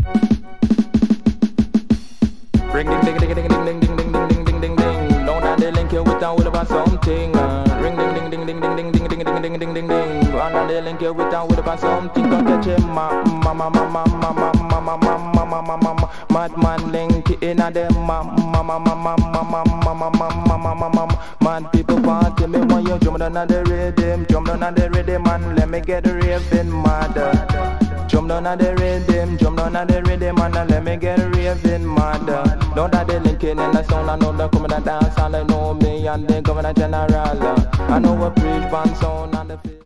Ring ding ding ding ding ding ding ding ding ding ding ding ding. Don't have the link here without with about something. Ring ding ding ding ding ding ding ding ding ding ding ding ding ding. Don't have the link here without with about something. Don't catch him, mama. Madman link in a them, mama. Mad people party me when you jump down on the rhythm, and let me get raving mad. Jump down on the rhythm, and let me get raving mad. Don't have the link in the sound, I know the come and dance, all I know me and the governor general. I know what preach band sound and the